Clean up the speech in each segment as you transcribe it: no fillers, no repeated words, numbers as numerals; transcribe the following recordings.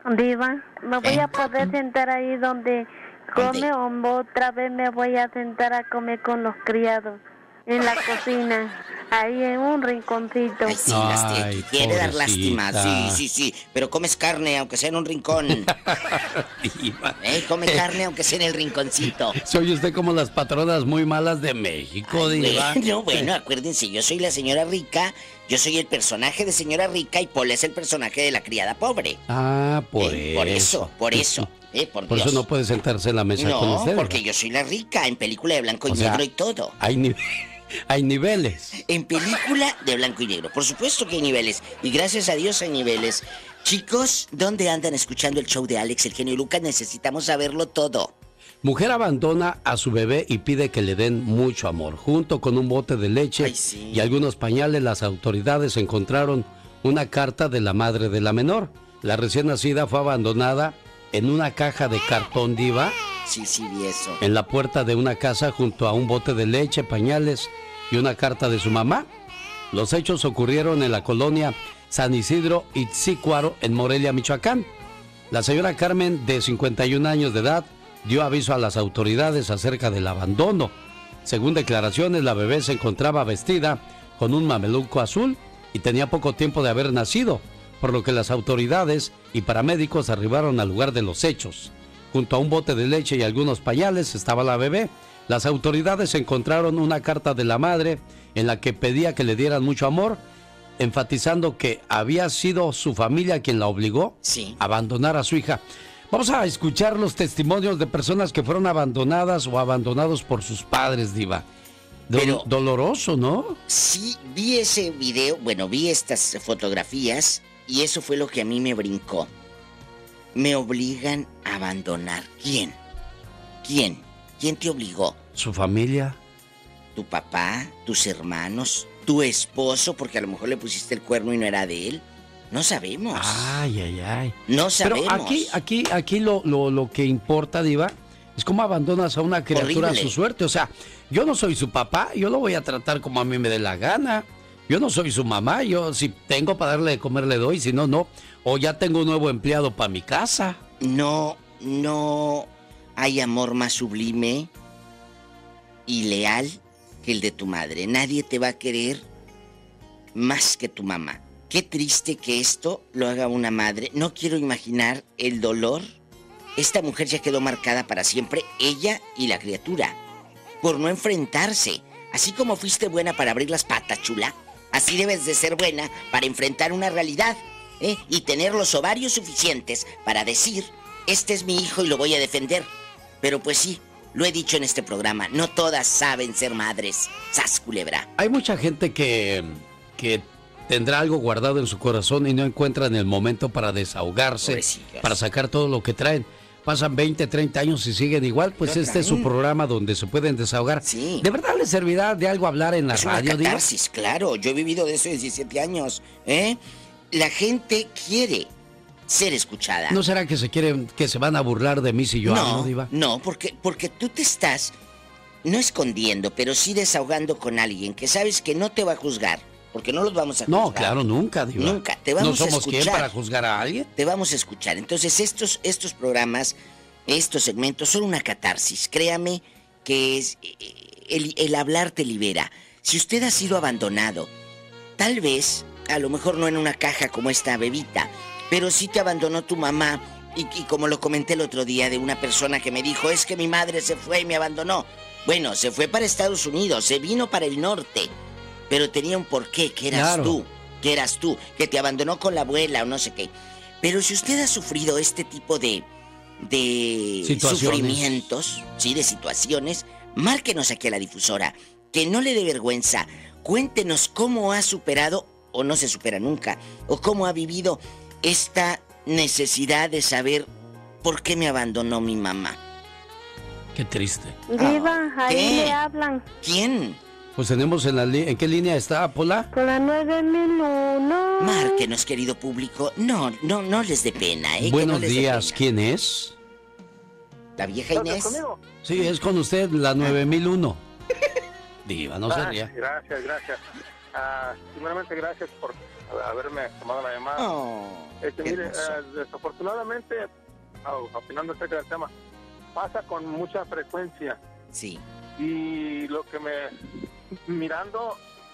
Diva, ¿me voy a poder sentar ahí donde come o otra vez me voy a sentar a comer con los criados? En la cocina, ahí en un rinconcito. Ay, sí, quiere dar lástima. Sí. Pero comes carne, aunque sea en un rincón. Come carne, aunque sea en el rinconcito. Soy usted como las patronas muy malas de México, Diva. Bueno, acuérdense, yo soy la señora rica, yo soy el personaje de señora rica y Pola es el personaje de la criada pobre. Ah, por eso. Por eso. Por eso no puede sentarse en la mesa con usted. No, porque yo soy la rica, en película de blanco y negro y todo. Hay niveles. En película de blanco y negro. Por supuesto que hay niveles. Y gracias a Dios hay niveles. Chicos, ¿dónde andan escuchando el show de Alex, el genio Lucas? Necesitamos saberlo todo. Mujer abandona a su bebé y pide que le den mucho amor. Junto con un bote de leche y algunos pañales, las autoridades encontraron una carta de la madre de la menor. La recién nacida fue abandonada en una caja de cartón, Diva. Sí, vi eso. En la puerta de una casa junto a un bote de leche, pañales y una carta de su mamá. Los hechos ocurrieron en la colonia San Isidro Itzícuaro, en Morelia, Michoacán. La señora Carmen, de 51 años de edad, dio aviso a las autoridades acerca del abandono. Según declaraciones, la bebé se encontraba vestida con un mameluco azul y tenía poco tiempo de haber nacido, por lo que las autoridades y paramédicos arribaron al lugar de los hechos. Junto a un bote de leche y algunos pañales estaba la bebé. Las autoridades encontraron una carta de la madre en la que pedía que le dieran mucho amor, enfatizando que había sido su familia quien la obligó a abandonar a su hija. Vamos a escuchar los testimonios de personas que fueron abandonadas o abandonados por sus padres, Diva. Doloroso, ¿no? Sí, vi ese video, vi estas fotografías y eso fue lo que a mí me brincó. Me obligan a abandonar. ¿Quién? ¿Quién te obligó? ¿Su familia? ¿Tu papá? ¿Tus hermanos? ¿Tu esposo? Porque a lo mejor le pusiste el cuerno y no era de él. No sabemos. Ay. No sabemos. Pero aquí lo que importa, Diva, es cómo abandonas a una criatura a su suerte. O sea, yo no soy su papá, yo lo voy a tratar como a mí me dé la gana. Yo no soy su mamá, yo si tengo para darle de comer le doy, si no, no. O ya tengo un nuevo empleado para mi casa. No hay amor más sublime y leal que el de tu madre. Nadie te va a querer más que tu mamá. Qué triste que esto lo haga una madre. No quiero imaginar el dolor. Esta mujer ya quedó marcada para siempre, ella y la criatura, por no enfrentarse. Así como fuiste buena para abrir las patas, chula, así debes de ser buena para enfrentar una realidad, y tener los ovarios suficientes para decir, este es mi hijo y lo voy a defender. Pero pues sí, lo he dicho en este programa, no todas saben ser madres. ¡Sas, culebra! Hay mucha gente que tendrá algo guardado en su corazón y no encuentran el momento para desahogarse, pobrecillos, para sacar todo lo que traen. Pasan 20, 30 años y siguen igual, pues este es su programa donde se pueden desahogar. Sí. ¿De verdad les servirá de algo hablar en la radio? Es una catarsis, claro. Yo he vivido de eso 17 años, La gente quiere ser escuchada. ¿No será que se van a burlar de mí si yo hablo, Diva? No, porque tú te estás, no escondiendo, pero sí desahogando con alguien que sabes que no te va a juzgar. Porque no los vamos a juzgar. No, claro, nunca, Diva. Nunca, te vamos a escuchar. ¿No somos quién para juzgar a alguien? Te vamos a escuchar. Entonces, estos programas, estos segmentos son una catarsis. Créame que el hablar te libera. Si usted ha sido abandonado, tal vez, a lo mejor no en una caja como esta bebita, pero sí te abandonó tu mamá. Y como lo comenté el otro día de una persona que me dijo, es que mi madre se fue y me abandonó. Bueno, se fue para Estados Unidos, se vino para el norte. Pero tenía un porqué, que eras tú, que te abandonó con la abuela o no sé qué. Pero si usted ha sufrido este tipo de sufrimientos, de situaciones, márquenos aquí a la difusora, que no le dé vergüenza. Cuéntenos cómo ha superado, o no se supera nunca, o cómo ha vivido esta necesidad de saber por qué me abandonó mi mamá. Qué triste. Diva, ahí le hablan. ¿Quién? Pues tenemos ¿en qué línea está, Pola? Con la 9001. Márquenos, querido público. No les dé pena, Buenos días, ¿quién es? ¿La vieja Inés? ¿Conmigo? Sí, es con usted, la 9001. Diva, no se ría. Gracias. Primeramente, gracias haberme tomado la llamada. Oh, Mire, desafortunadamente, opinando acerca del tema, pasa con mucha frecuencia. Sí. Y lo que mirando,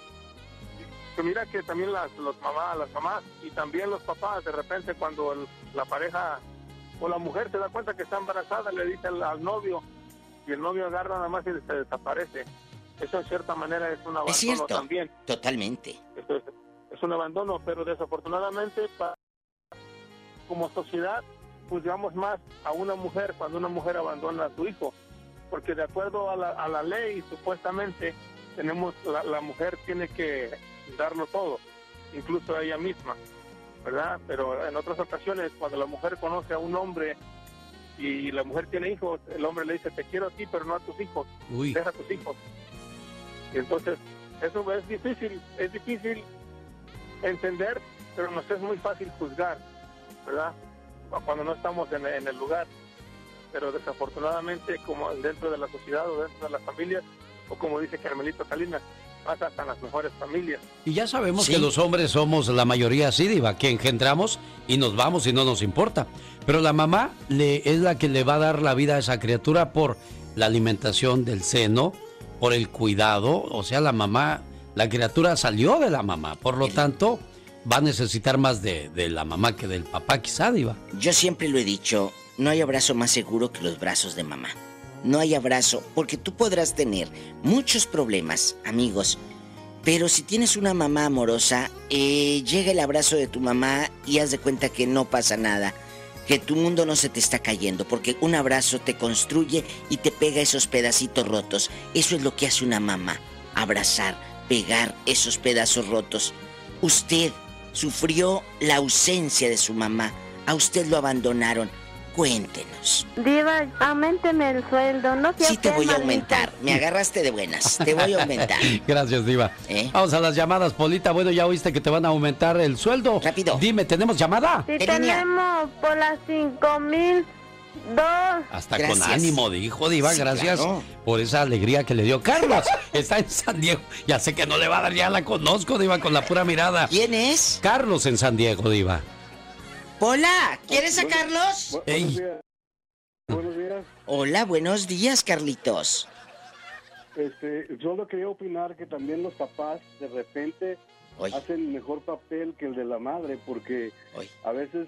que mira que también las mamás y también los papás, de repente cuando la pareja o la mujer se da cuenta que está embarazada, le dice al novio, y el novio agarra nada más y se desaparece. Eso en cierta manera es un abandono también. Totalmente. Es un abandono, pero desafortunadamente como sociedad juzgamos más a una mujer cuando una mujer abandona a su hijo, porque de acuerdo a la ley supuestamente la mujer tiene que darlo todo, incluso a ella misma, ¿verdad? Pero en otras ocasiones cuando la mujer conoce a un hombre y la mujer tiene hijos, el hombre le dice te quiero a ti pero no a tus hijos. Uy. Deja a tus hijos. Y entonces eso es difícil entender, pero nos es muy fácil juzgar, ¿verdad? Cuando no estamos en el lugar. Pero desafortunadamente, como dentro de la sociedad o dentro de las familias, o como dice Carmelito Salinas, pasa hasta en las mejores familias. Y ya sabemos que los hombres somos la mayoría así, diva, que engendramos y nos vamos y no nos importa. Pero la mamá es la que le va a dar la vida a esa criatura por la alimentación del seno, por el cuidado. O sea, la mamá, la criatura salió de la mamá, por lo tanto va a necesitar más de la mamá que del papá, quizá, diva. Yo siempre lo he dicho, no hay abrazo más seguro que los brazos de mamá. No hay abrazo, porque tú podrás tener muchos problemas, amigos, pero si tienes una mamá amorosa, llega el abrazo de tu mamá y haz de cuenta que no pasa nada, que tu mundo no se te está cayendo, porque un abrazo te construye y te pega esos pedacitos rotos. Eso es lo que hace una mamá, abrazar, pegar esos pedazos rotos. Usted sufrió la ausencia de su mamá, a usted lo abandonaron. Cuéntenos. Diva, auménteme el sueldo, no sea. Sí te voy a aumentar, me agarraste de buenas, te voy a aumentar. Gracias, diva. Vamos a las llamadas, Polita. Bueno, ya oíste que te van a aumentar el sueldo. Rápido. Dime, ¿tenemos llamada? Sí, tenemos por las 5,002. Hasta gracias. Con ánimo, dijo, diva, sí, gracias por esa alegría que le dio Carlos. Está en San Diego. Ya sé que no le va a dar, ya la conozco, diva, con la pura mirada. ¿Quién es? Carlos en San Diego, diva. Hola, ¿quieres a Carlos? Buenos días. Buenos días. Hola, buenos días, Carlitos. Solo quería opinar que también los papás de repente hacen mejor papel que el de la madre, porque a veces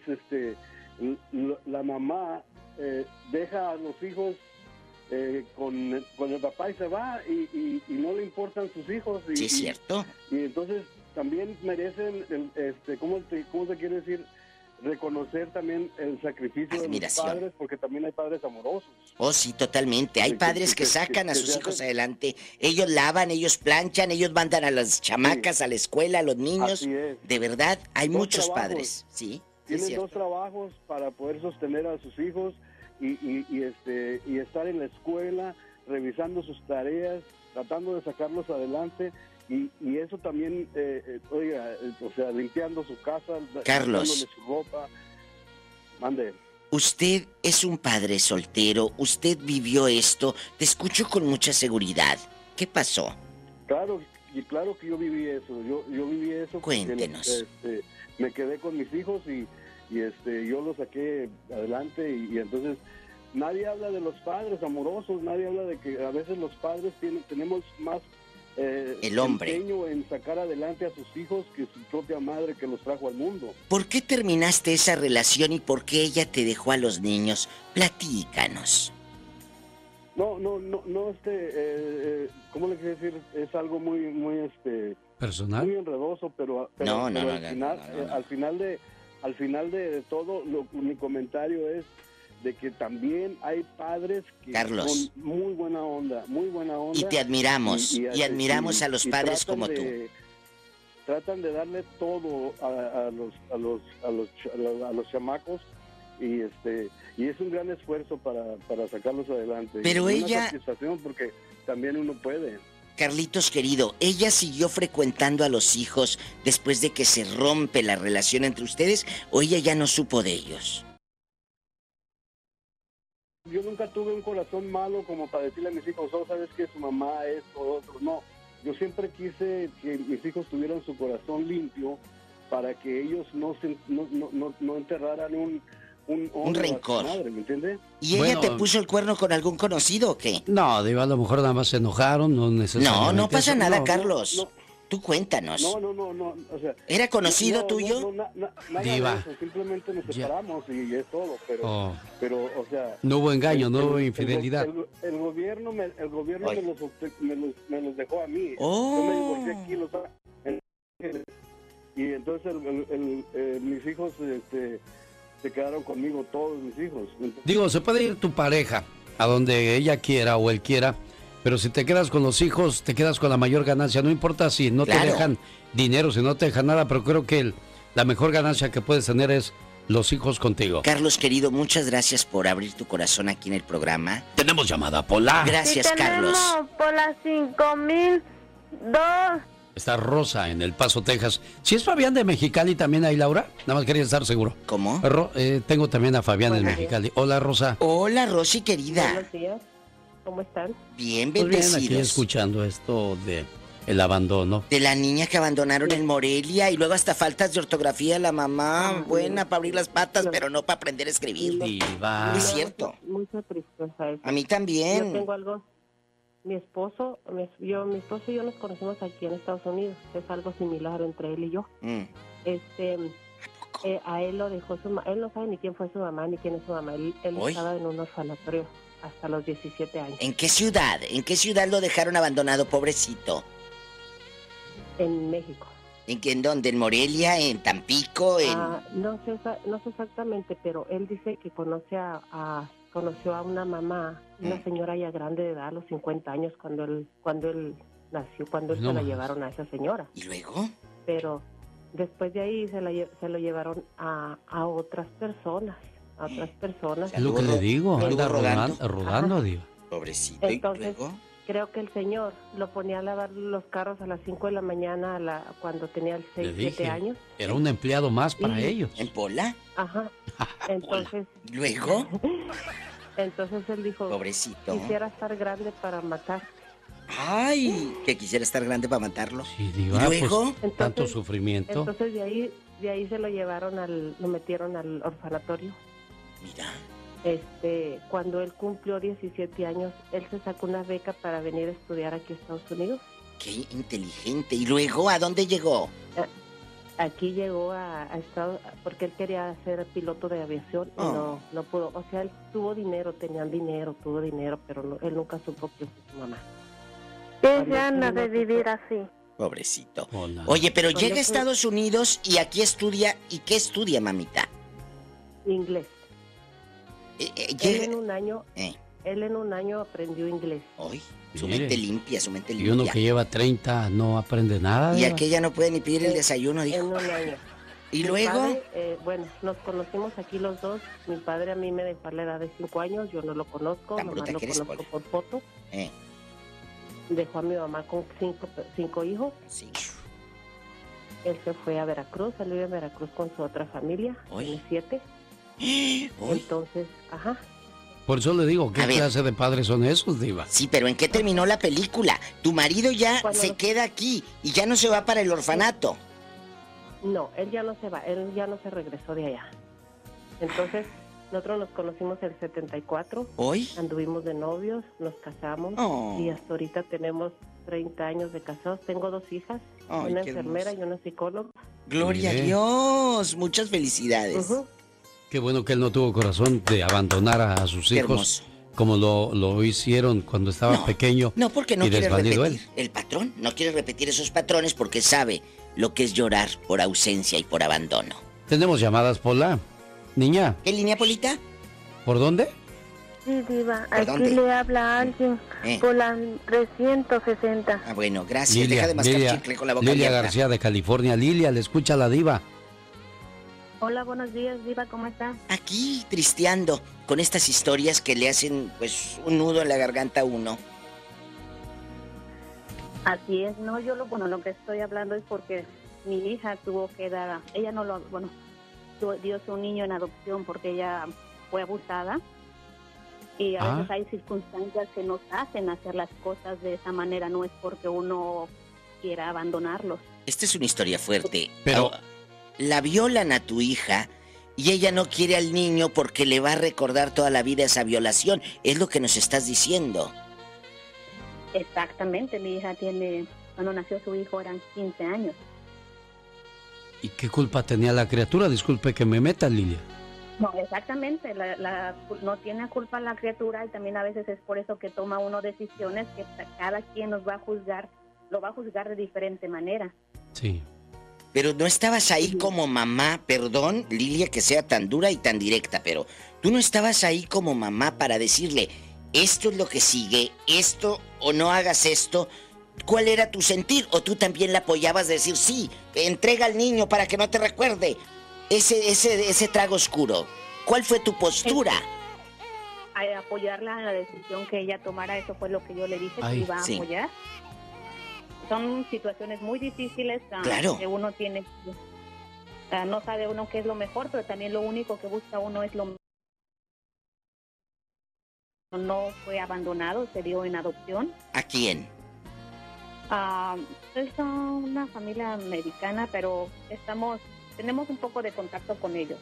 la mamá deja a los hijos con el papá y se va y no le importan sus hijos. Sí, es cierto. Y entonces también merecen, ¿cómo se quiere decir? Reconocer también el sacrificio de los padres, porque también hay padres amorosos. Oh, sí, totalmente. Hay padres que sacan a sus hijos adelante. Ellos lavan, ellos planchan, ellos mandan a las chamacas a la escuela, a los niños. De verdad, hay muchos padres. Sí. Tienen dos trabajos para poder sostener a sus hijos y estar en la escuela, revisando sus tareas, tratando de sacarlos adelante. Y eso también, limpiando su casa, Carlos, su ropa. Mande. Usted es un padre soltero, usted vivió esto, te escucho con mucha seguridad. ¿Qué pasó? Claro que yo viví eso, yo viví eso. Cuéntenos. Me quedé con mis hijos y yo los saqué adelante y entonces nadie habla de los padres amorosos, nadie habla de que a veces los padres tenemos más el hombre empeño en sacar adelante a sus hijos que su propia madre que los trajo al mundo. ¿Por qué terminaste esa relación y por qué ella te dejó a los niños? Platícanos. No, ¿cómo le quiero decir? Es algo muy personal, muy enredoso, pero al final de todo, mi comentario es de que también hay padres que Carlos, son muy buena onda. Y te admiramos, y admiramos a los padres como tú. Tratan de darle todo a los chamacos y es un gran esfuerzo para sacarlos adelante. Pero y ella... una satisfacción porque también uno puede. Carlitos querido, ¿ella siguió frecuentando a los hijos después de que se rompe la relación entre ustedes o ella ya no supo de ellos? Yo nunca tuve un corazón malo como para decirle a mis hijos, sabes que su mamá es o otro. No, yo siempre quise que mis hijos tuvieran su corazón limpio para que ellos no enterraran un rencor. Madre, ¿me entiendes? ¿Y ella te puso el cuerno con algún conocido o qué? No, digo, a lo mejor nada más se enojaron, no necesariamente. No pasa eso. nada, No. Tú cuéntanos. No, o sea... ¿Era conocido tuyo? Nada Diva. de eso, simplemente nos separamos y es todo, pero, o sea... No hubo engaño, no hubo infidelidad. El gobierno me los dejó a mí. Oh. Yo me divorcié aquí en Los Ángeles. Y entonces mis hijos se quedaron conmigo, todos mis hijos. Entonces, Digo, se puede ir tu pareja a donde ella quiera o él quiera, pero si te quedas con los hijos, te quedas con la mayor ganancia. No importa si no te dejan dinero, si no te dejan nada, pero creo que la mejor ganancia que puedes tener es los hijos contigo. Carlos, querido, muchas gracias por abrir tu corazón aquí en el programa. Tenemos llamada, Pola. Gracias, sí, Carlos. Por las 5002. Está Rosa en El Paso, Texas. ¿Sí es Fabián de Mexicali también ahí, Laura? Nada más quería estar seguro. ¿Cómo? Tengo también a Fabián en Mexicali. Hola, Rosa. Hola, Rosy, querida. Buenos días. ¿Cómo están? Bien, Muy bien, aquí bendecidos. escuchando esto de el abandono. De la niña que abandonaron en Morelia y luego hasta faltas de ortografía la mamá, buena para abrir las patas, pero no para aprender a escribir. Diva. Es cierto. Mucha tristeza eso. A mí Yo también. tengo algo. Mi esposo y yo nos conocimos aquí en Estados Unidos. Es algo similar entre él y yo. A él lo dejó él no sabe ni quién fue su mamá ni quién es su mamá. Él estaba en un orfanatorio hasta los 17 años. ¿En qué ciudad? ¿En qué ciudad lo dejaron abandonado, pobrecito? En México. ¿En dónde? ¿En Morelia? ¿En Tampico? No sé exactamente, pero él dice que conoció a una mamá, una señora ya grande de edad, a los 50 años, cuando él nació, cuando se la llevaron a esa señora. ¿Y luego? Pero después de ahí se lo llevaron a otras personas. Es lo que le digo, anda rodando, Diva. Pobrecito. Entonces, ¿y luego? creo que el señor lo ponía a lavar los carros a las 5 de la mañana cuando tenía 6, 7 años. Era un empleado más para ellos. ¿En Pola? Ajá. Entonces... ¿Luego? Entonces él dijo... Pobrecito. Quisiera estar grande para matar. ¡Ay! Que quisiera estar grande para matarlo. Sí, Diva, ¿Y luego? Pues, tanto sufrimiento. Entonces de ahí se lo llevaron lo metieron al orfanatorio. Mira. Cuando él cumplió 17 años, él se sacó una beca para venir a estudiar aquí a Estados Unidos. ¡Qué inteligente! ¿Y luego a dónde llegó? Aquí llegó a Estados, porque él quería ser piloto de aviación y no pudo. O sea, él tuvo dinero, tuvo dinero, pero él nunca supo quién fue su mamá. Qué ganas de vivir así. Pobrecito. Hola. Oye, pero llega a Estados Unidos y aquí estudia. ¿Y qué estudia, mamita? Inglés. Él en un año aprendió inglés. Ay, su mente limpia, su mente limpia. Y uno que lleva 30 no aprende nada. Y Diva. aquella no puede ni pedir el desayuno, dijo. En un año. ¿Y Mi luego? padre, nos conocimos aquí los dos. Mi padre a mí me dejó a la edad de 5 años. Yo no lo conozco, Tan nomás bruta lo que eres, conozco Pola. por foto. Dejó a mi mamá con 5 hijos. Sí. Él se fue a Veracruz, él vive en Veracruz con su otra familia, tiene 7. Entonces, Por eso le digo, ¿qué A ver. clase de padres son esos, Diva? Sí, pero ¿en qué terminó la película? Tu marido ya se queda aquí y ya no se va para el orfanato. No, él ya no se va, él ya no se regresó de allá. Entonces, nosotros nos conocimos en el 74. ¿Hoy? Anduvimos de novios, nos casamos y hasta ahorita tenemos 30 años de casados. Tengo 2 hijas, una enfermera y una psicóloga. Gloria a Dios, muchas felicidades. Qué bueno que él no tuvo corazón de abandonar a sus Qué hijos como lo hicieron cuando estaba pequeño. No, porque no y quiere desvalido repetir el patrón, no quiere repetir esos patrones porque sabe lo que es llorar por ausencia y por abandono. Tenemos llamadas, Pola. Niña. ¿Qué línea, Polita? ¿Por dónde? Sí, Diva, ¿Por aquí dónde? le habla alguien por la 360. Ah, bueno, gracias. Deja de mascar chicle con la boca Lilia abierta. García de California. Lilia, le escucha la Diva. Hola, buenos días, Diva, ¿cómo está? Aquí tristeando con estas historias que le hacen pues un nudo en la garganta a uno. Así es, no, lo que estoy hablando es porque mi hija tuvo que dar, ella no lo, dio su niño en adopción porque ella fue abusada y a veces hay circunstancias que nos hacen hacer las cosas de esa manera, no es porque uno quiera abandonarlos. Esta es una historia fuerte. Pero la violan a tu hija y ella no quiere al niño porque le va a recordar toda la vida esa violación. Es lo que nos estás diciendo. Exactamente, mi hija cuando nació su hijo eran 15 años. ¿Y qué culpa tenía la criatura? Disculpe que me meta, Lilia. No, exactamente, no tiene culpa la criatura y también a veces es por eso que toma uno decisiones que cada quien lo va a juzgar de diferente manera. Sí. Pero no estabas ahí como mamá, perdón, Lilia, que sea tan dura y tan directa, pero tú no estabas ahí como mamá para decirle, esto es lo que sigue, esto o no hagas esto. ¿Cuál era tu sentir? ¿O tú también la apoyabas de decir, sí, entrega al niño para que no te recuerde ese trago oscuro? ¿Cuál fue tu postura? Apoyarla en la decisión que ella tomara, eso fue lo que yo le dije, que iba a apoyar. Son situaciones muy difíciles, claro, que uno tiene, no sabe uno qué es lo mejor, pero también lo único que busca uno es lo mejor. No fue abandonado, se dio en adopción. ¿A quién? Es una familia americana, pero tenemos un poco de contacto con ellos.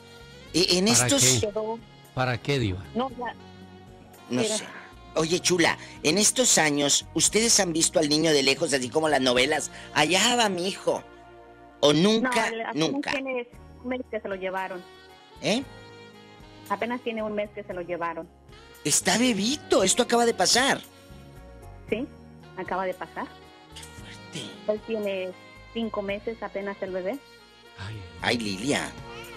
¿Para qué, Diva? No sé. Oye, chula, en estos años, ¿ustedes han visto al niño de lejos, así como las novelas? Allá va mi hijo. ¿O nunca? No, nunca. Tiene un mes que se lo llevaron. ¿Eh? Apenas tiene un mes que se lo llevaron. Está bebito, esto acaba de pasar. Sí, acaba de pasar. Qué fuerte. Él tiene 5 meses apenas el bebé. Ay, Lilia.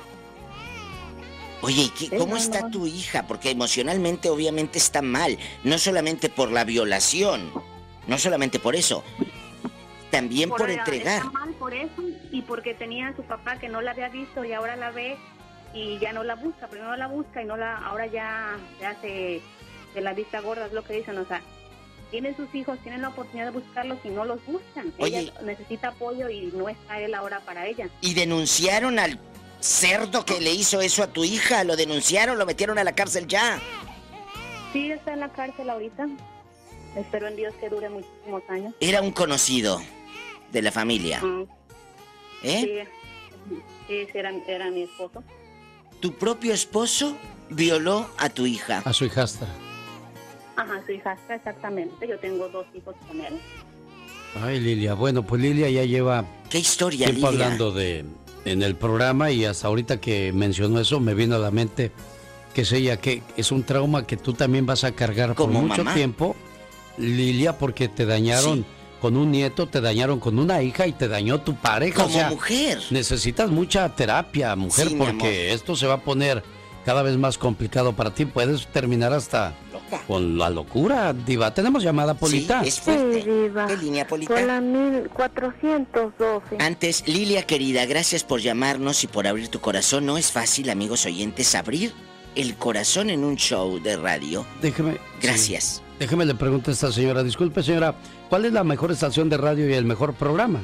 Oye, ¿cómo está tu hija? Porque emocionalmente obviamente está mal. No solamente por la violación. No solamente por eso. También por entregar. Está mal por eso y porque tenía a su papá que no la había visto y ahora la ve y ya no la busca. Primero la busca y ahora ya se hace de la vista gorda, es lo que dicen. O sea, tienen sus hijos, tienen la oportunidad de buscarlos y no los buscan. Oye, ella necesita apoyo y no está él ahora para ella. ¿Y denunciaron al cerdo que le hizo eso a tu hija? ¿Lo denunciaron? ¿Lo metieron a la cárcel ya? Sí, está en la cárcel ahorita. Espero en Dios que dure muchísimos años. Era un conocido de la familia. ¿Eh? Sí, era mi esposo. ¿Tu propio esposo violó a tu hija? A su hijastra. Ajá, su hijastra, exactamente. Yo tengo 2 hijos con él. Ay, Lilia. Bueno, pues Lilia ya lleva... ¿Qué historia, tiempo Lilia? Hablando en el programa y hasta ahorita que mencionó eso me vino a la mente que es ella, que es un trauma que tú también vas a cargar por mucho tiempo, Lilia, porque te dañaron con un nieto, te dañaron con una hija y te dañó tu pareja. Como mujer. Necesitas mucha terapia, mujer, sí, porque esto se va a poner cada vez más complicado para ti. Puedes terminar hasta con la locura, Diva. ¿Tenemos llamada, Polita? Sí, es fuerte. Sí, Diva. ¿Qué línea, Polita? Con la 1412. Antes, Lilia, querida, gracias por llamarnos y por abrir tu corazón. No es fácil, amigos oyentes, abrir el corazón en un show de radio. Déjeme... Gracias. Sí. Déjeme le pregunto a esta señora. Disculpe, señora, ¿cuál es la mejor estación de radio y el mejor programa?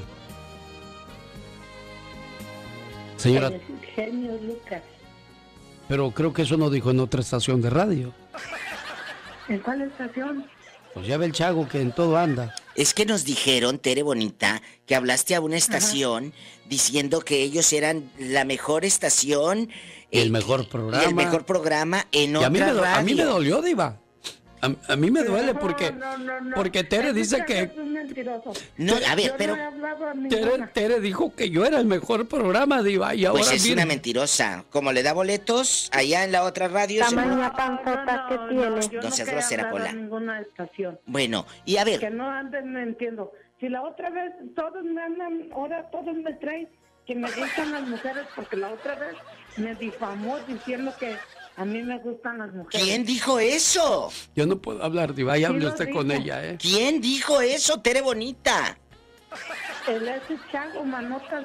Señora... El genio Lucas. Pero creo que eso no dijo en otra estación de radio. ¿En cuál estación? Pues ya ve el Chago que en todo anda. Es que nos dijeron, Tere Bonita, que hablaste a una estación diciendo que ellos eran la mejor estación. El mejor programa. Y el mejor programa en otra radio. A mí me dolió, Diva. A mí me duele porque porque Tere dice que... Es mentiroso. No, a ver, pero... Tere dijo que yo era el mejor programa, Diva, y ahora pues es una mentirosa. Como le da boletos allá en la otra radio... Tamaña panzota que tiene. No seas grosera, Pola. Ninguna estación. Bueno, y a ver... Que no anden, no entiendo. Si la otra vez todos me andan, ahora todos me traen que me gustan las mujeres, porque la otra vez me difamó diciendo que a mí me gustan las mujeres. ¿Quién dijo eso? Yo no puedo hablar, Diva, ya hable usted con ella, ¿eh? ¿Quién dijo eso, Tere Bonita? Ese Chago, manotas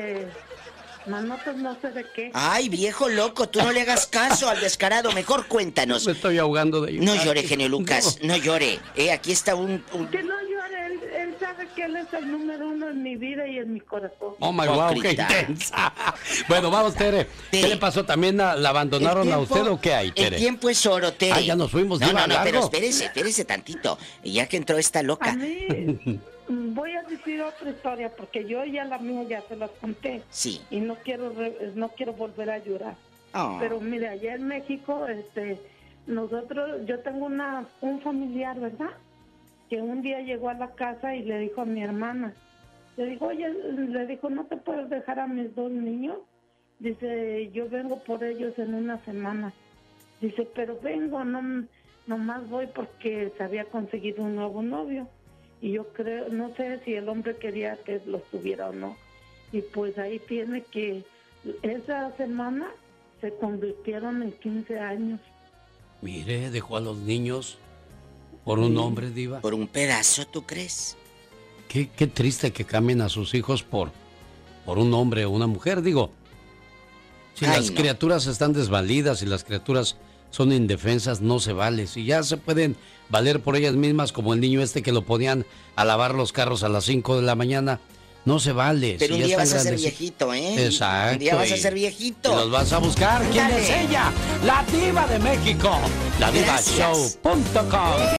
no sé de qué. Ay, viejo loco, tú no le hagas caso al descarado, mejor cuéntanos. Me estoy ahogando de No llore, genio Lucas, no llore. Aquí está un... Que no llore, él sabe que él es el número 1 en mi vida y en mi corazón. Oh my wow, qué intensa. Bueno, vamos, Tere. ¿Qué le pasó? ¿También la abandonaron a usted o qué hay, Tere? El tiempo es oro, Tere. Ya nos fuimos, No, Diva, pero espérese tantito. Ya que entró esta loca. A mí, voy a decir otra historia porque yo ya la mía ya se las conté. Sí. Y no quiero volver a llorar. Oh. Pero mire, allá en México, yo tengo un familiar, ¿verdad? Que un día llegó a la casa y le dijo a mi hermana, le dijo, ¿no te puedes dejar a mis 2 niños? Dice, yo vengo por ellos en una semana. Dice, pero vengo, nomás voy porque se había conseguido un nuevo novio. Y yo creo, no sé si el hombre quería que los tuviera o no. Y pues ahí tiene que, esa semana se convirtieron en 15 años. Mire, dejó a los niños por un hombre, Diva. ¿Por un pedazo, tú crees? Qué triste que cambien a sus hijos por un hombre o una mujer, digo. Si las criaturas están desvalidas y las criaturas son indefensas, no se vale. Si ya se pueden valer por ellas mismas, como el niño que lo ponían a lavar los carros a las 5 de la mañana, no se vale. Pero si un ya día vas a están ser viejito, ¿eh? Exacto. Un día vas a ser viejito. Y los vas a buscar. ¿Quién es ella? La Diva de México. LaDivaShow.com.